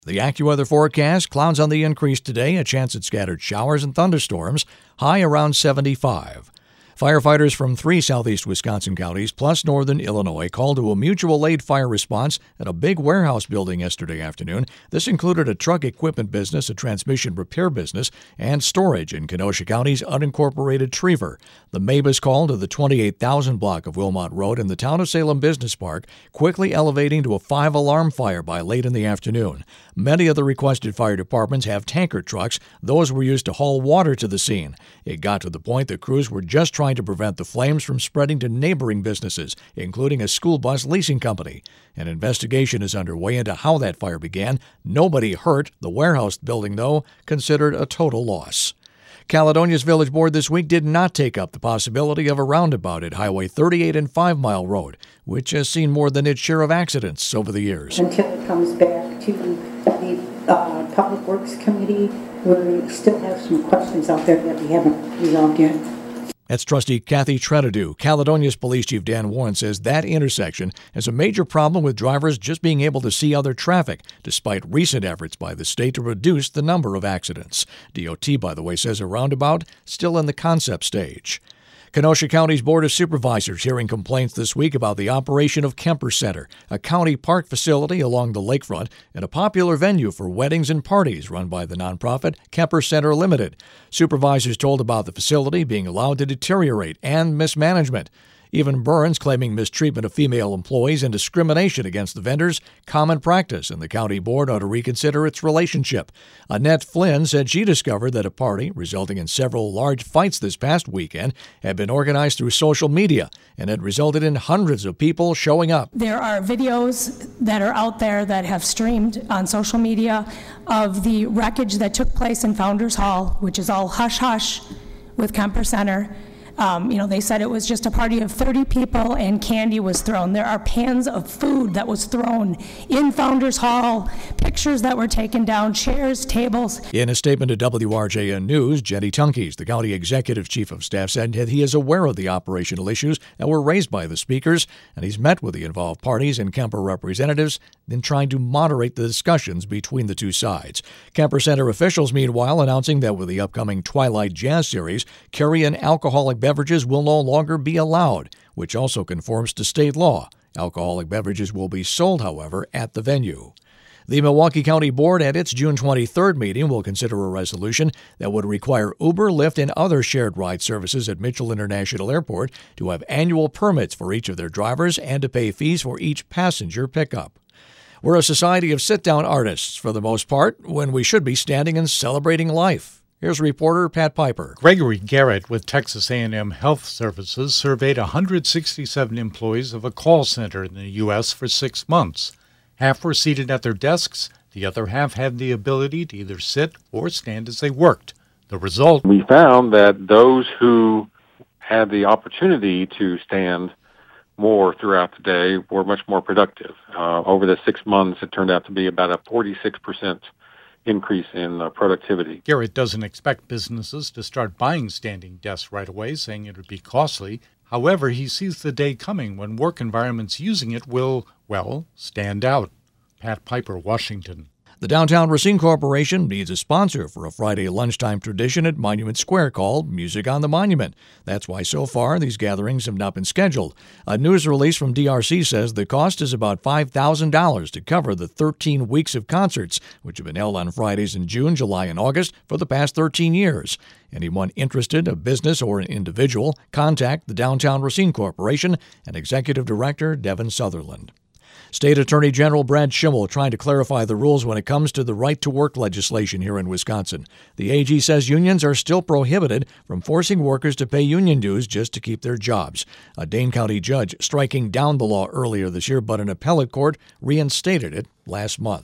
The AccuWeather forecast, clouds on the increase today, a chance at scattered showers and thunderstorms, high around 75. Firefighters from 3 southeast Wisconsin counties plus northern Illinois called to a mutual aid fire response at a big warehouse building yesterday afternoon. This included a truck equipment business, a transmission repair business, and storage in Kenosha County's unincorporated Trever. The Mabus called to the 28,000 block of Wilmot Road in the Town of Salem Business Park, quickly elevating to a 5-alarm fire by late in the afternoon. Many of the requested fire departments have tanker trucks. Those were used to haul water to the scene. It got to the point that crews were just trying to prevent the flames from spreading to neighboring businesses, including a school bus leasing company. An investigation is underway into how that fire began. Nobody hurt. The warehouse building, though, considered a total loss. Caledonia's Village Board this week did not take up the possibility of a roundabout at Highway 38 and 5 Mile Road, which has seen more than its share of accidents over the years. Until it comes back to the Public Works Committee, where we still have some questions out there that we haven't resolved yet. That's Trustee Kathy Tredadu. Caledonia's Police Chief Dan Warren says that intersection has a major problem with drivers just being able to see other traffic, despite recent efforts by the state to reduce the number of accidents. DOT, by the way, says a roundabout still in the concept stage. Kenosha County's Board of Supervisors hearing complaints this week about the operation of Kemper Center, a county park facility along the lakefront and a popular venue for weddings and parties run by the nonprofit Kemper Center Limited. Supervisors told about the facility being allowed to deteriorate and mismanagement. Even Burns claiming mistreatment of female employees and discrimination against the vendors, common practice, and the county board ought to reconsider its relationship. Annette Flynn said she discovered that a party, resulting in several large fights this past weekend, had been organized through social media and had resulted in hundreds of people showing up. There are videos that are out there that have streamed on social media of the wreckage that took place in Founders Hall, which is all hush-hush with Kemper Center. They said it was just a party of 30 people and candy was thrown. There are pans of food that was thrown in Founders Hall, pictures that were taken down, chairs, tables. In a statement to WRJN News, Jenny Tunkeys, the county executive chief of staff, said that he is aware of the operational issues that were raised by the speakers, and he's met with the involved parties and Kemper representatives in trying to moderate the discussions between the two sides. Kemper Center officials, meanwhile, announcing that with the upcoming Twilight Jazz Series, carry an alcoholic beverages will no longer be allowed, which also conforms to state law. Alcoholic beverages will be sold, however, at the venue. The Milwaukee County Board at its June 23rd meeting will consider a resolution that would require Uber, Lyft, and other shared ride services at Mitchell International Airport to have annual permits for each of their drivers and to pay fees for each passenger pickup. We're a society of sit-down artists, for the most part, when we should be standing and celebrating life. Here's reporter Pat Piper. Gregory Garrett with Texas A&M Health Services surveyed 167 employees of a call center in the U.S. for 6 months. Half were seated at their desks. The other half had the ability to either sit or stand as they worked. The result? We found that those who had the opportunity to stand more throughout the day were much more productive. Over the 6 months, it turned out to be about a 46% increase in productivity. Garrett doesn't expect businesses to start buying standing desks right away, saying it would be costly. However, he sees the day coming when work environments using it will, stand out. Pat Piper, Washington. The Downtown Racine Corporation needs a sponsor for a Friday lunchtime tradition at Monument Square called Music on the Monument. That's why so far these gatherings have not been scheduled. A news release from DRC says the cost is about $5,000 to cover the 13 weeks of concerts, which have been held on Fridays in June, July, and August for the past 13 years. Anyone interested, a business or an individual, contact the Downtown Racine Corporation and Executive Director Devin Sutherland. State Attorney General Brad Schimmel trying to clarify the rules when it comes to the right-to-work legislation here in Wisconsin. The AG says unions are still prohibited from forcing workers to pay union dues just to keep their jobs. A Dane County judge striking down the law earlier this year, but an appellate court reinstated it last month.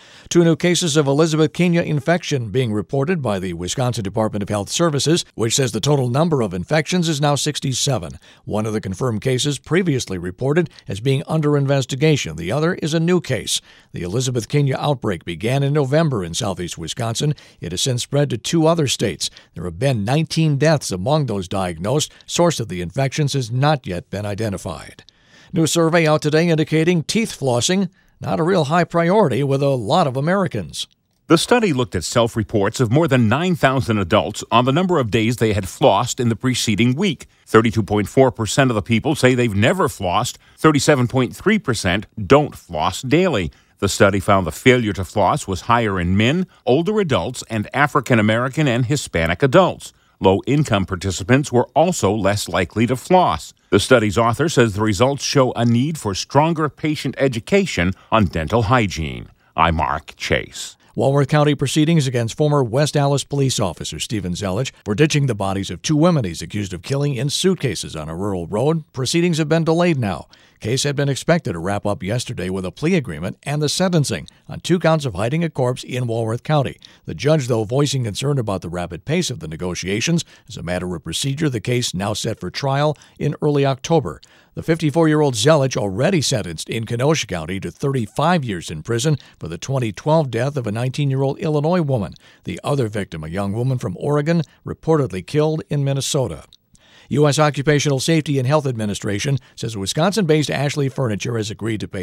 2 new cases of Elisabethiania infection being reported by the Wisconsin Department of Health Services, which says the total number of infections is now 67. One of the confirmed cases previously reported as being under investigation. The other is a new case. The Elisabethiania outbreak began in November in southeast Wisconsin. It has since spread to 2 other states. There have been 19 deaths among those diagnosed. Source of the infections has not yet been identified. New survey out today indicating teeth flossing not a real high priority with a lot of Americans. The study looked at self-reports of more than 9,000 adults on the number of days they had flossed in the preceding week. 32.4% of the people say they've never flossed. 37.3% don't floss daily. The study found the failure to floss was higher in men, older adults, and African American and Hispanic adults. Low-income participants were also less likely to floss. The study's author says the results show a need for stronger patient education on dental hygiene. I'm Mark Chase. Walworth County proceedings against former West Allis police officer Stephen Zelich for ditching the bodies of two women he's accused of killing in suitcases on a rural road. Proceedings have been delayed now. Case had been expected to wrap up yesterday with a plea agreement and the sentencing on 2 counts of hiding a corpse in Walworth County. The judge, though, voicing concern about the rapid pace of the negotiations. As a matter of procedure, the case now set for trial in early October. The 54-year-old Zelich, already sentenced in Kenosha County to 35 years in prison for the 2012 death of a 19-year-old Illinois woman. The other victim, a young woman from Oregon, reportedly killed in Minnesota. U.S. Occupational Safety and Health Administration says Wisconsin-based Ashley Furniture has agreed to pay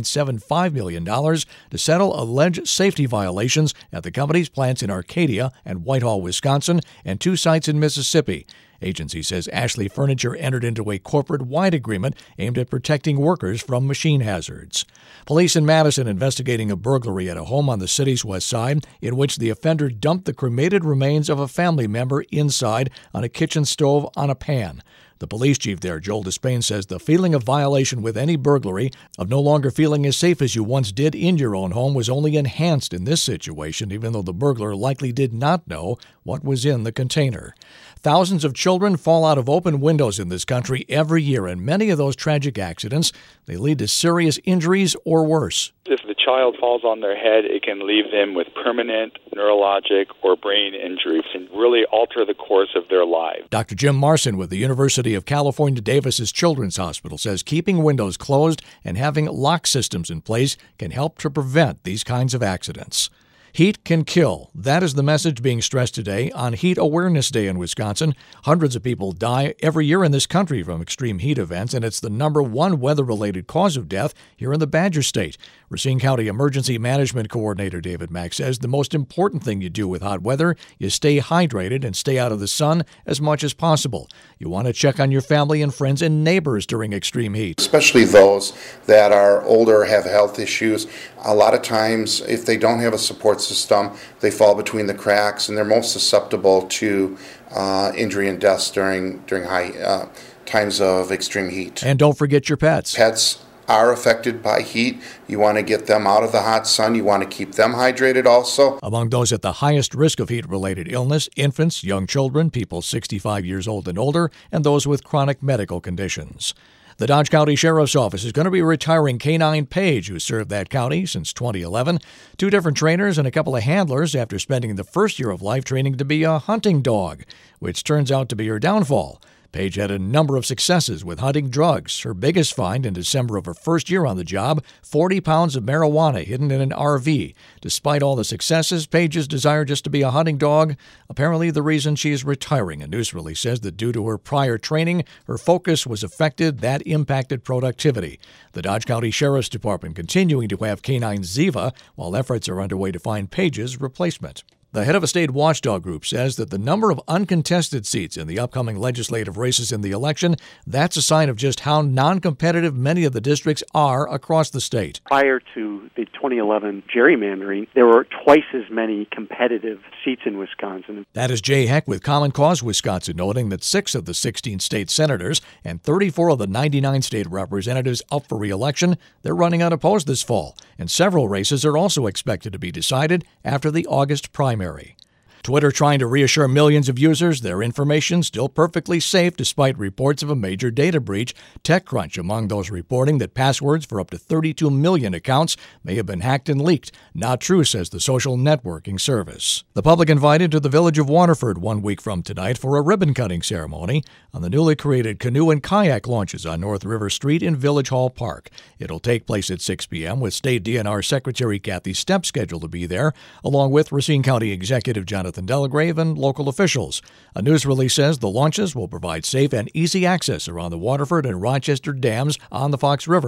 $1.75 million to settle alleged safety violations at the company's plants in Arcadia and Whitehall, Wisconsin, and 2 sites in Mississippi. Agency says Ashley Furniture entered into a corporate-wide agreement aimed at protecting workers from machine hazards. Police in Madison investigating a burglary at a home on the city's west side in which the offender dumped the cremated remains of a family member inside on a kitchen stove on a pan. The police chief there, Joel Despain, says the feeling of violation with any burglary, of no longer feeling as safe as you once did in your own home, was only enhanced in this situation, even though the burglar likely did not know what was in the container. Thousands of children fall out of open windows in this country every year, and many of those tragic accidents, they lead to serious injuries or worse. If the child falls on their head, it can leave them with permanent neurologic or brain injuries and really alter the course of their lives. Dr. Jim Marson with the University of California Davis's Children's Hospital says keeping windows closed and having lock systems in place can help to prevent these kinds of accidents. Heat can kill. That is the message being stressed today on Heat Awareness Day in Wisconsin. Hundreds of people die every year in this country from extreme heat events, and it's the #1 weather-related cause of death here in the Badger State. Racine County Emergency Management Coordinator David Mack says the most important thing you do with hot weather is stay hydrated and stay out of the sun as much as possible. You want to check on your family and friends and neighbors during extreme heat. Especially those that are older, have health issues. A lot of times, if they don't have a support system, they fall between the cracks, and they're most susceptible to injury and deaths during high times of extreme heat. And don't forget your pets. Pets are affected by heat. You want to get them out of the hot sun. You want to keep them hydrated also. Among those at the highest risk of heat-related illness, infants, young children, people 65 years old and older, and those with chronic medical conditions. The Dodge County Sheriff's Office is going to be retiring K-9 Page, who served that county since 2011. 2 different trainers and a couple of handlers after spending the first year of life training to be a hunting dog, which turns out to be her downfall. Page had a number of successes with hunting drugs. Her biggest find in December of her first year on the job, 40 pounds of marijuana hidden in an RV. Despite all the successes, Page's desire just to be a hunting dog, apparently the reason she is retiring. A news release says that due to her prior training, her focus was affected. That impacted productivity. The Dodge County Sheriff's Department continuing to have K-9 Ziva, while efforts are underway to find Page's replacement. The head of a state watchdog group says that the number of uncontested seats in the upcoming legislative races in the election, that's a sign of just how non-competitive many of the districts are across the state. Prior to the 2011 gerrymandering, there were twice as many competitive seats in Wisconsin. That is Jay Heck with Common Cause Wisconsin, noting that 6 of the 16 state senators and 34 of the 99 state representatives up for re-election, they're running unopposed this fall, and several races are also expected to be decided after the August primary. Twitter trying to reassure millions of users their information still perfectly safe despite reports of a major data breach. TechCrunch among those reporting that passwords for up to 32 million accounts may have been hacked and leaked. Not true, says the social networking service. The public invited to the village of Waterford 1 week from tonight for a ribbon-cutting ceremony on the newly created canoe and kayak launches on North River Street in Village Hall Park. It'll take place at 6 p.m. with State DNR Secretary Kathy Stepp scheduled to be there, along with Racine County Executive Jonathan Delagrave and local officials. A news release says the launches will provide safe and easy access around the Waterford and Rochester dams on the Fox River.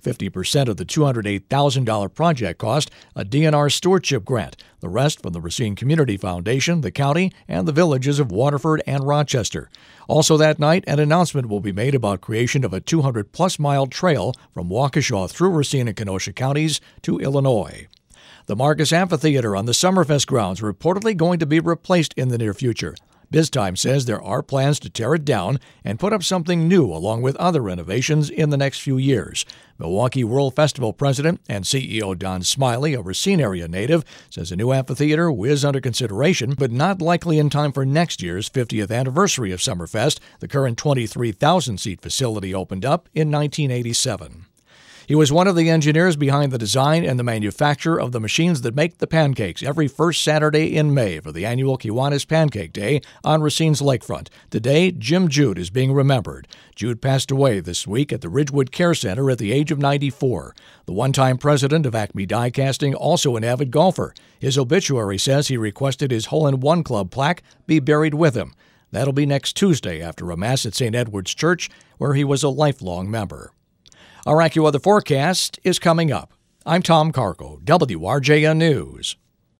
50% of the $208,000 project cost a DNR stewardship grant, the rest from the Racine Community Foundation, the county, and the villages of Waterford and Rochester. Also that night, an announcement will be made about creation of a 200-plus mile trail from Waukesha through Racine and Kenosha counties to Illinois. The Marcus Amphitheater on the Summerfest grounds reportedly going to be replaced in the near future. BizTime says there are plans to tear it down and put up something new along with other renovations in the next few years. Milwaukee World Festival president and CEO Don Smiley, a Racine area native, says a new amphitheater is under consideration, but not likely in time for next year's 50th anniversary of Summerfest. The current 23,000-seat facility opened up in 1987. He was one of the engineers behind the design and the manufacture of the machines that make the pancakes every first Saturday in May for the annual Kiwanis Pancake Day on Racine's lakefront. Today, Jim Jude is being remembered. Jude passed away this week at the Ridgewood Care Center at the age of 94. The one-time president of Acme Die Casting, also an avid golfer. His obituary says he requested his Hole-in-One Club plaque be buried with him. That'll be next Tuesday after a Mass at St. Edward's Church, where he was a lifelong member. Our AccuWeather forecast is coming up. I'm Tom Carco, WRJN News.